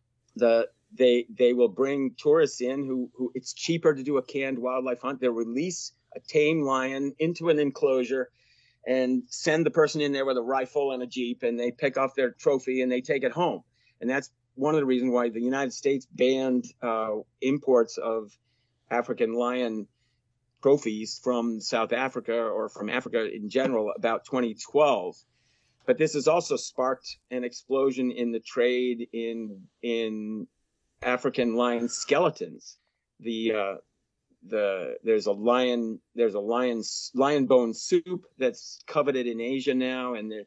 the they they will bring tourists in who, who it's cheaper to do a canned wildlife hunt. They'll release a tame lion into an enclosure and send the person in there with a rifle and a Jeep, and they pick off their trophy and they take it home. And that's one of the reasons why the United States banned uh, imports of African lion trophies from South Africa or from Africa in general about twenty twelve. But this has also sparked an explosion in the trade in in African lion skeletons. The uh, the there's a lion there's a lion lion bone soup that's coveted in Asia now, and the,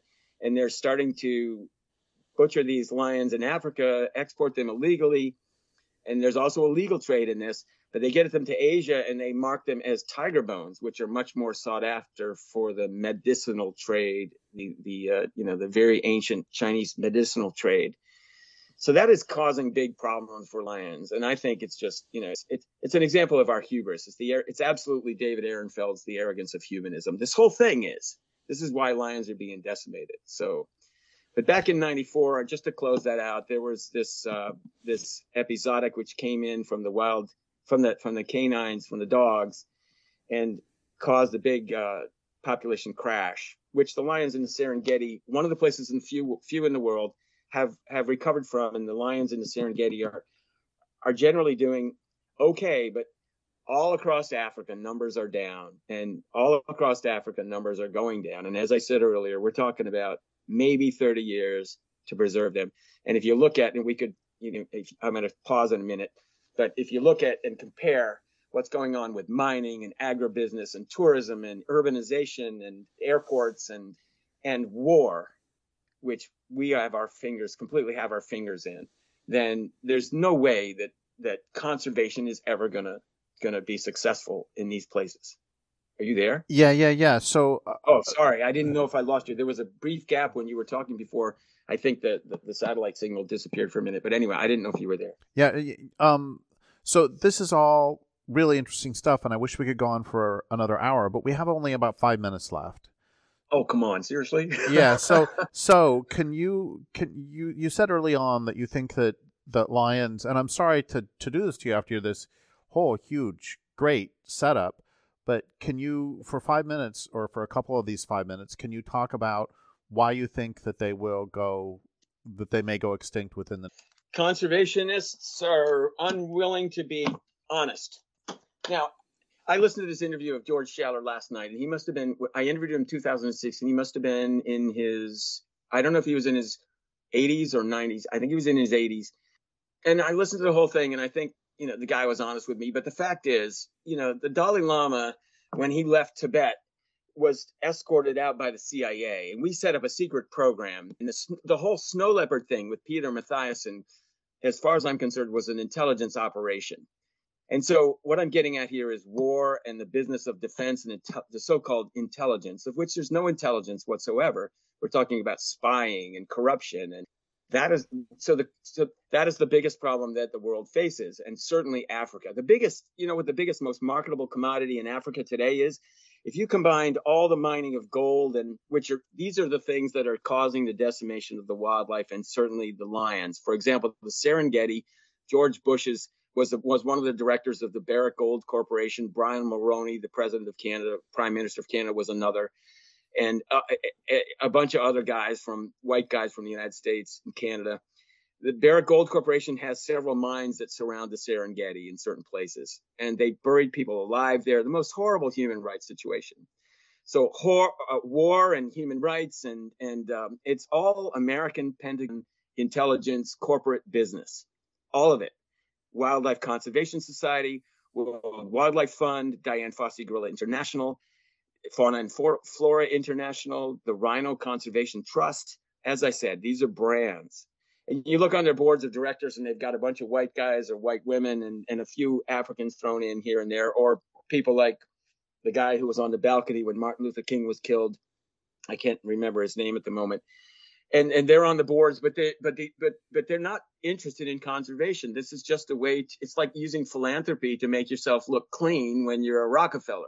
and they're starting to butcher these lions in Africa, export them illegally. And there's also a legal trade in this, but they get them to Asia and they mark them as tiger bones, which are much more sought after for the medicinal trade, the, the uh, you know, the very ancient Chinese medicinal trade. So that is causing big problems for lions. And I think it's just, you know, it's, it's, it's an example of our hubris. It's the, it's absolutely David Ehrenfeld's The Arrogance of Humanism. This whole thing is, this is why lions are being decimated. So, but back in ninety-four, just to close that out, there was this uh, this episodic which came in from the wild, from the from the canines, from the dogs, and caused a big uh, population crash, which the lions in the Serengeti, one of the places in few few in the world, have have recovered from, and the lions in the Serengeti are are generally doing okay, but all across Africa, numbers are down, and all across Africa, numbers are going down. And as I said earlier, we're talking about maybe thirty years to preserve them. And if you look at, and we could, you know, if, I'm going to pause in a minute, but if you look at and compare what's going on with mining and agribusiness and tourism and urbanization and airports and and war, which we have our fingers, completely have our fingers in, then there's no way that that conservation is ever going to going to be successful in these places. Are you there?
Yeah, yeah, yeah. So, uh,
oh, sorry, I didn't know if I lost you. There was a brief gap when you were talking before. I think that the, the satellite signal disappeared for a minute. But anyway, I didn't know if you were there.
Yeah. Um. So this is all really interesting stuff, and I wish we could go on for another hour, but we have only about five minutes left.
Oh, come on, seriously?
Yeah. So, so can you can you you said early on that you think that that lions, and I'm sorry to to do this to you after this whole huge great setup. But can you, for five minutes, or for a couple of these five minutes, can you talk about why you think that they will go, that they may go extinct within the...
Conservationists are unwilling to be honest. Now, I listened to this interview of George Schaller last night, and he must have been, I interviewed him in two thousand six, and he must have been in his, I don't know if he was in his eighties or nineties. I think he was in his eighties. And I listened to the whole thing, and I think, you know, the guy was honest with me. But the fact is, you know, the Dalai Lama, when he left Tibet, was escorted out by the C I A. And we set up a secret program. And the, the whole snow leopard thing with Peter Mathiasson, as far as I'm concerned, was an intelligence operation. And so what I'm getting at here is war and the business of defense and intel- the so-called intelligence, of which there's no intelligence whatsoever. We're talking about spying and corruption, and That is so the so that is the biggest problem that the world faces, and certainly Africa. The biggest, you know, what the biggest, most marketable commodity in Africa today is, if you combined all the mining of gold, and which are these are the things that are causing the decimation of the wildlife and certainly the lions. For example, the Serengeti, George Bush's was the, was one of the directors of the Barrick Gold Corporation. Brian Mulroney, the president of Canada, Prime Minister of Canada, was another. And uh, a, a bunch of other guys from white guys from the United States and Canada. The Barrick Gold Corporation has several mines that surround the Serengeti in certain places, and they buried people alive there. The most horrible human rights situation. So hor- uh, war and human rights, and and um, it's all American Pentagon intelligence corporate business, all of it. Wildlife Conservation Society, World Wildlife Fund, Dian Fossey Gorilla International, Fauna and Flora International, the Rhino Conservation Trust. As I said, these are brands. And you look on their boards of directors, and they've got a bunch of white guys or white women and, and a few Africans thrown in here and there, or people like the guy who was on the balcony when Martin Luther King was killed. I can't remember his name at the moment. And and they're on the boards, but they but they but but they're not interested in conservation. This is just a way to, it's like using philanthropy to make yourself look clean when you're a Rockefeller.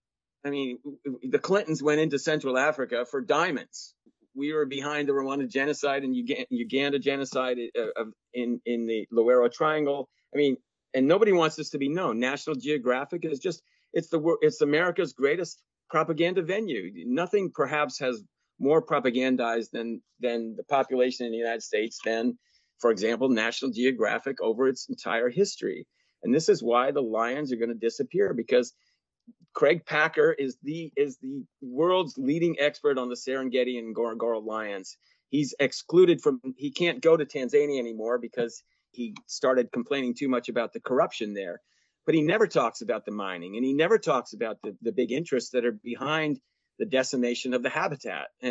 I mean, the Clintons went into Central Africa for diamonds. We were behind the Rwanda genocide and Uganda genocide in, in the Luwero Triangle. I mean, and nobody wants this to be known. National Geographic is just, it's the it's America's greatest propaganda venue. Nothing perhaps has more propagandized than, than the population in the United States than, for example, National Geographic over its entire history. And this is why the lions are going to disappear, because Craig Packer is the is the world's leading expert on the Serengeti and Ngorongoro lions. He's excluded from, he can't go to Tanzania anymore because he started complaining too much about the corruption there. But he never talks about the mining, and he never talks about the, the big interests that are behind the decimation of the habitat. And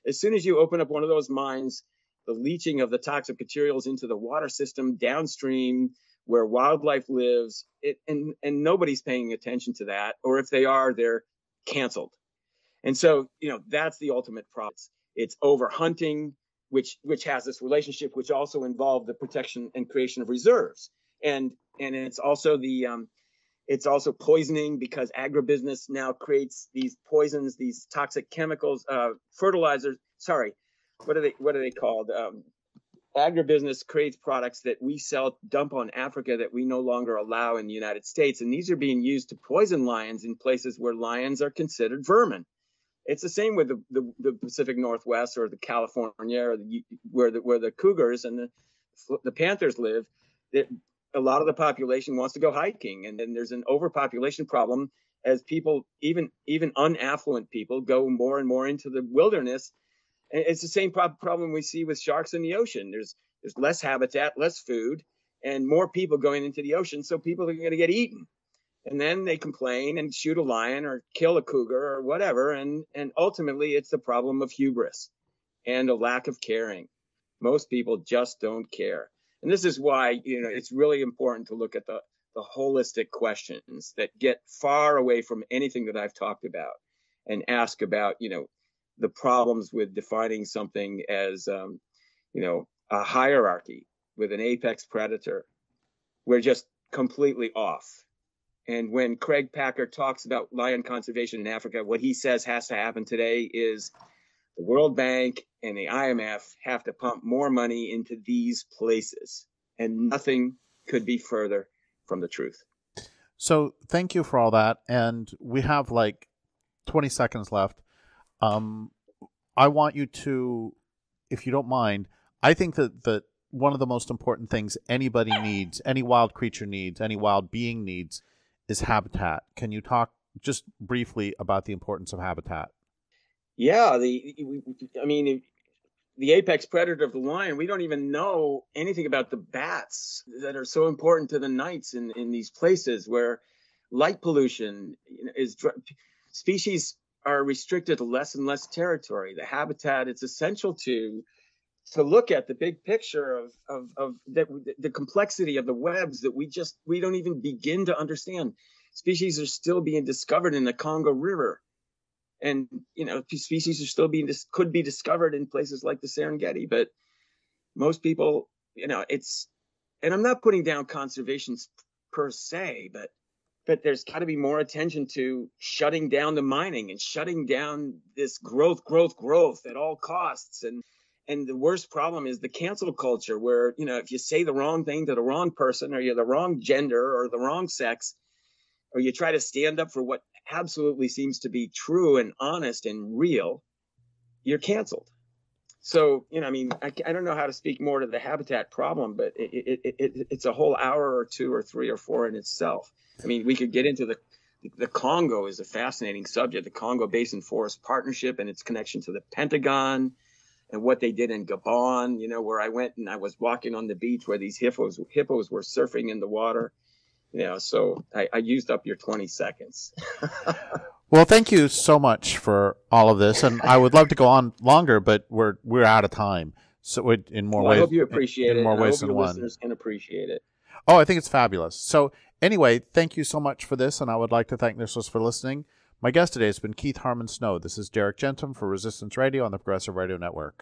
As soon as you open up one of those mines, the leaching of the toxic materials into the water system downstream where wildlife lives, it, and, and nobody's paying attention to that. Or if they are, they're canceled. And so, you know, that's the ultimate problem. It's overhunting, which which has this relationship, which also involved the protection and creation of reserves. And and it's also the um, it's also poisoning, because agribusiness now creates these poisons, these toxic chemicals, uh, fertilizers. Sorry, what are they? What are they called? Um, agribusiness creates products that we sell, dump on Africa, that we no longer allow in the United States, and these are being used to poison lions in places where lions are considered vermin. It's the same with the, the, the Pacific Northwest or the California, or the, where the where the cougars and the the panthers live. That a lot of the population wants to go hiking, and then there's an overpopulation problem as people, even even unaffluent people, go more and more into the wilderness. And it's the same pro- problem we see with sharks in the ocean. There's there's less habitat, less food, and more people going into the ocean, so people are going to get eaten. And then they complain and shoot a lion or kill a cougar or whatever. And, and ultimately, it's the problem of hubris and a lack of caring. Most people just don't care. And this is why, you know, it's really important to look at the, the holistic questions that get far away from anything that I've talked about, and ask about, you know, the problems with defining something as, um, you know, a hierarchy with an apex predator. We're just completely off. And when Craig Packer talks about lion conservation in Africa, what he says has to happen today is the World Bank and the I M F have to pump more money into these places. And nothing could be further from the truth.
So thank you for all that. And we have like twenty seconds left. Um, I want you to, if you don't mind, I think that, that one of the most important things anybody needs, any wild creature needs, any wild being needs, is habitat. Can you talk just briefly about the importance of habitat?
Yeah, the I mean, the apex predator of the lion, we don't even know anything about the bats that are so important to the nights in, in these places where light pollution is, species are restricted to less and less territory. The habitat, it's essential to to look at the big picture of of of the, the complexity of the webs that we just we don't even begin to understand. Species are still being discovered in the Congo River, and you know species are still being could be discovered in places like the Serengeti. But most people, you know, it's, and I'm not putting down conservation per se, but but there's got to be more attention to shutting down the mining and shutting down this growth, growth, growth at all costs. And And the worst problem is the cancel culture, where, you know, if you say the wrong thing to the wrong person, or you're the wrong gender or the wrong sex, or you try to stand up for what absolutely seems to be true and honest and real, you're canceled. So, you know, I mean, I, I don't know how to speak more to the habitat problem, but it, it, it, it's a whole hour or two or three or four in itself. I mean, we could get into the The Congo is a fascinating subject, the Congo Basin Forest Partnership and its connection to the Pentagon, and what they did in Gabon, you know, where I went and I was walking on the beach where these hippos hippos were surfing in the water. You know, so I, I used up your twenty seconds.
Well, thank you so much for all of this, and I would love to go on longer, but we're we're out of time. So it, in more
well,
ways,
I hope you appreciate
in
it.
more
And
ways
I hope
than
your
one.
listeners can appreciate it.
Oh, I think it's fabulous. So anyway, thank you so much for this, and I would like to thank listeners for listening. My guest today has been Keith Harmon Snow. This is Derek Jensen for Resistance Radio on the Progressive Radio Network.